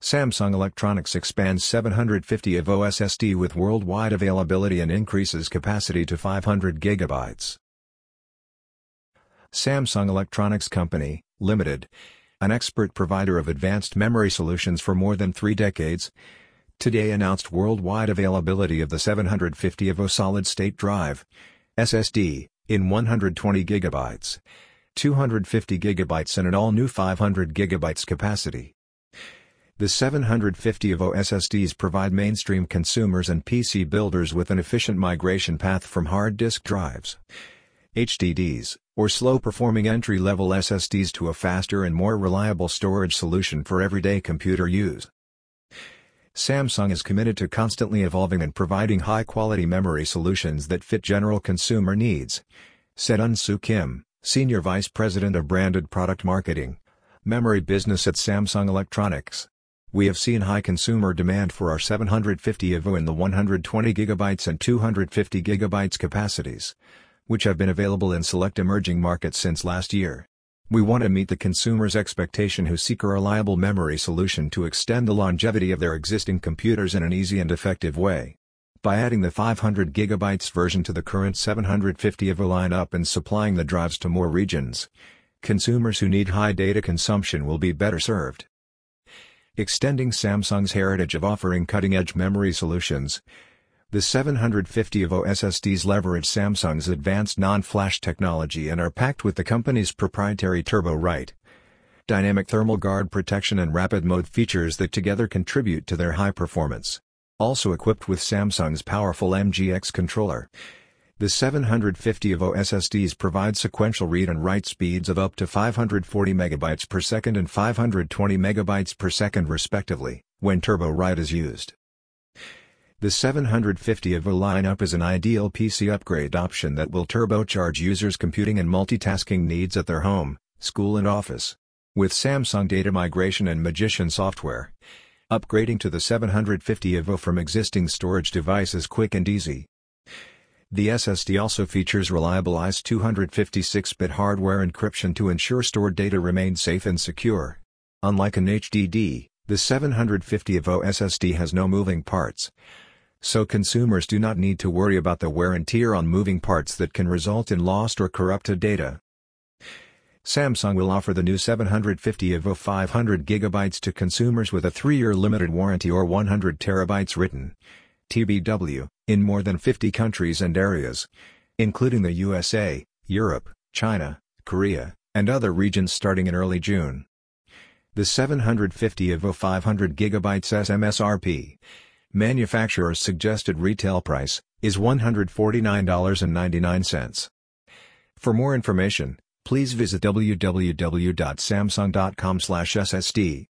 Samsung Electronics expands 750 EVO SSD with worldwide availability and increases capacity to 500 GB. Samsung Electronics Company, Limited, an expert provider of advanced memory solutions for more than 3 decades, today announced worldwide availability of the 750 EVO solid-state drive SSD in 120 GB, 250 GB and an all-new 500 GB capacity. The 750 EVO SSDs provide mainstream consumers and PC builders with an efficient migration path from hard disk drives, HDDs, or slow-performing entry-level SSDs to a faster and more reliable storage solution for everyday computer use. Samsung is committed to constantly evolving and providing high-quality memory solutions that fit general consumer needs, said Unsoo Kim, Senior Vice President of Branded Product Marketing, Memory Business at Samsung Electronics. We have seen high consumer demand for our 750 EVO in the 120 GB and 250 GB capacities, which have been available in select emerging markets since last year. We want to meet the consumer's expectation who seek a reliable memory solution to extend the longevity of their existing computers in an easy and effective way. By adding the 500 GB version to the current 750 EVO lineup and supplying the drives to more regions, consumers who need high data consumption will be better served. Extending Samsung's heritage of offering cutting-edge memory solutions, the 750 EVO SSDs leverage Samsung's advanced non-flash technology and are packed with the company's proprietary Turbo Write, dynamic thermal guard protection and rapid mode features that together contribute to their high performance. Also equipped with Samsung's powerful MGX controller, the 750 EVO SSDs provide sequential read and write speeds of up to 540 MB per second and 520 MB per second respectively, when Turbo Write is used. The 750 EVO lineup is an ideal PC upgrade option that will turbocharge users' computing and multitasking needs at their home, school and office. With Samsung Data Migration and Magician software, upgrading to the 750 EVO from existing storage device is quick and easy. The SSD also features reliable ISO 256-bit hardware encryption to ensure stored data remains safe and secure. Unlike an HDD, the 750 EVO SSD has no moving parts, so consumers do not need to worry about the wear and tear on moving parts that can result in lost or corrupted data. Samsung will offer the new 750 EVO 500 GB to consumers with a 3-year limited warranty or 100 TB written TBW, in more than 50 countries and areas, including the USA, Europe, China, Korea, and other regions starting in early June. The 750 EVO 500 GB MSRP, manufacturer's suggested retail price, is $149.99. For more information, please visit www.samsung.com/ssd.